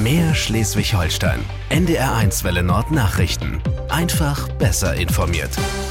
Mehr Schleswig-Holstein. NDR1 Welle Nord Nachrichten. Einfach besser informiert.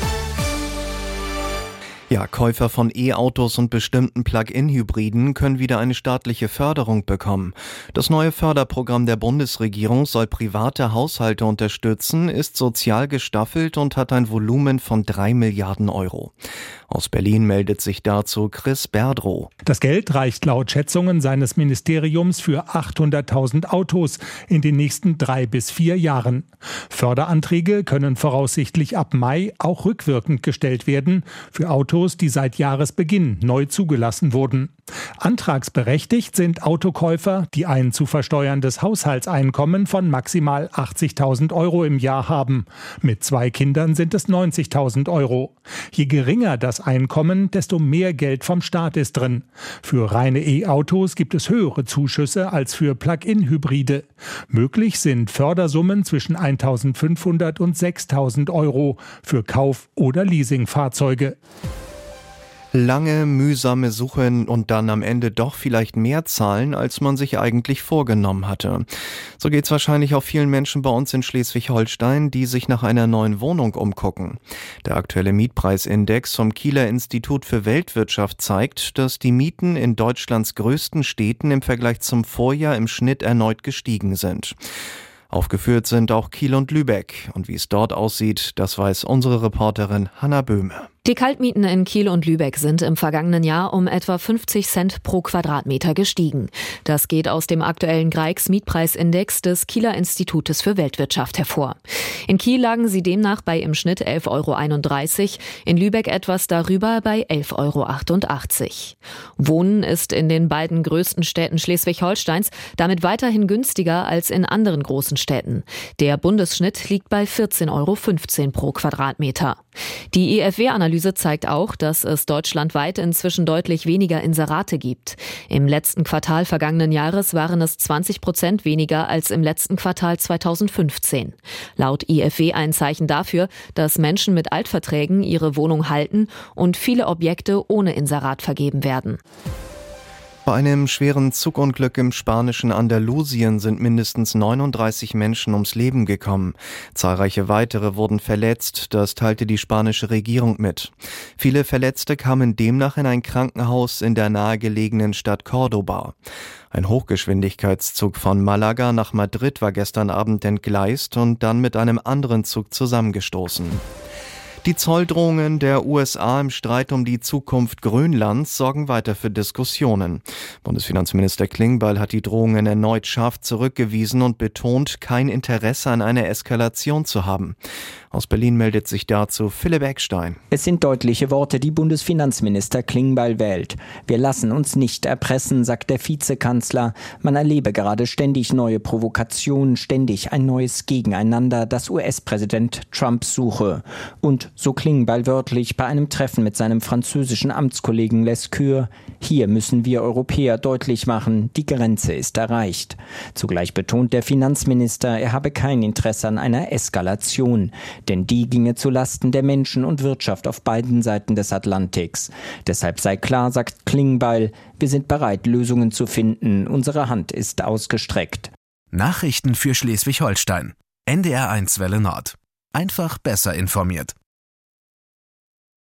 Ja, Käufer von E-Autos und bestimmten Plug-in-Hybriden können wieder eine staatliche Förderung bekommen. Das neue Förderprogramm der Bundesregierung soll private Haushalte unterstützen, ist sozial gestaffelt und hat ein Volumen von 3 Milliarden Euro. Aus Berlin meldet sich dazu Chris Berdrow. Das Geld reicht laut Schätzungen seines Ministeriums für 800.000 Autos in den nächsten 3 bis 4 Jahren. Förderanträge können voraussichtlich ab Mai auch rückwirkend gestellt werden für Autos, die seit Jahresbeginn neu zugelassen wurden. Antragsberechtigt sind Autokäufer, die ein zu versteuerndes Haushaltseinkommen von maximal 80.000 Euro im Jahr haben. Mit 2 Kindern sind es 90.000 Euro. Je geringer das Einkommen, desto mehr Geld vom Staat ist drin. Für reine E-Autos gibt es höhere Zuschüsse als für Plug-in-Hybride. Möglich sind Fördersummen zwischen 1.500 und 6.000 Euro für Kauf- oder Leasingfahrzeuge. Lange, mühsame Suchen und dann am Ende doch vielleicht mehr zahlen, als man sich eigentlich vorgenommen hatte. So geht's wahrscheinlich auch vielen Menschen bei uns in Schleswig-Holstein, die sich nach einer neuen Wohnung umgucken. Der aktuelle Mietpreisindex vom Kieler Institut für Weltwirtschaft zeigt, dass die Mieten in Deutschlands größten Städten im Vergleich zum Vorjahr im Schnitt erneut gestiegen sind. Aufgeführt sind auch Kiel und Lübeck. Und wie es dort aussieht, das weiß unsere Reporterin Hanna Böhme. Die Kaltmieten in Kiel und Lübeck sind im vergangenen Jahr um etwa 50 Cent pro Quadratmeter gestiegen. Das geht aus dem aktuellen Greigs-Mietpreisindex des Kieler Institutes für Weltwirtschaft hervor. In Kiel lagen sie demnach bei im Schnitt 11,31 €, in Lübeck etwas darüber bei 11,88 €. Wohnen ist in den beiden größten Städten Schleswig-Holsteins damit weiterhin günstiger als in anderen großen Städten. Der Bundesschnitt liegt bei 14,15 € pro Quadratmeter. Die IFW-Analyse zeigt auch, dass es deutschlandweit inzwischen deutlich weniger Inserate gibt. Im letzten Quartal vergangenen Jahres waren es 20% weniger als im letzten Quartal 2015. Laut IFW ein Zeichen dafür, dass Menschen mit Altverträgen ihre Wohnung halten und viele Objekte ohne Inserat vergeben werden. Bei einem schweren Zugunglück im spanischen Andalusien sind mindestens 39 Menschen ums Leben gekommen. Zahlreiche weitere wurden verletzt, das teilte die spanische Regierung mit. Viele Verletzte kamen demnach in ein Krankenhaus in der nahegelegenen Stadt Córdoba. Ein Hochgeschwindigkeitszug von Malaga nach Madrid war gestern Abend entgleist und dann mit einem anderen Zug zusammengestoßen. Die Zolldrohungen der USA im Streit um die Zukunft Grönlands sorgen weiter für Diskussionen. Bundesfinanzminister Klingbeil hat die Drohungen erneut scharf zurückgewiesen und betont, kein Interesse an einer Eskalation zu haben. Aus Berlin meldet sich dazu Philipp Eckstein. Es sind deutliche Worte, die Bundesfinanzminister Klingbeil wählt. Wir lassen uns nicht erpressen, sagt der Vizekanzler. Man erlebe gerade ständig neue Provokationen, ständig ein neues Gegeneinander, das US-Präsident Trump suche. Und so Klingbeil wörtlich bei einem Treffen mit seinem französischen Amtskollegen Lescure: Hier müssen wir Europäer deutlich machen, die Grenze ist erreicht. Zugleich betont der Finanzminister, er habe kein Interesse an einer Eskalation. Denn die ginge zu Lasten der Menschen und Wirtschaft auf beiden Seiten des Atlantiks. Deshalb sei klar, sagt Klingbeil, wir sind bereit, Lösungen zu finden. Unsere Hand ist ausgestreckt. Nachrichten für Schleswig-Holstein. NDR1 Welle Nord. Einfach besser informiert.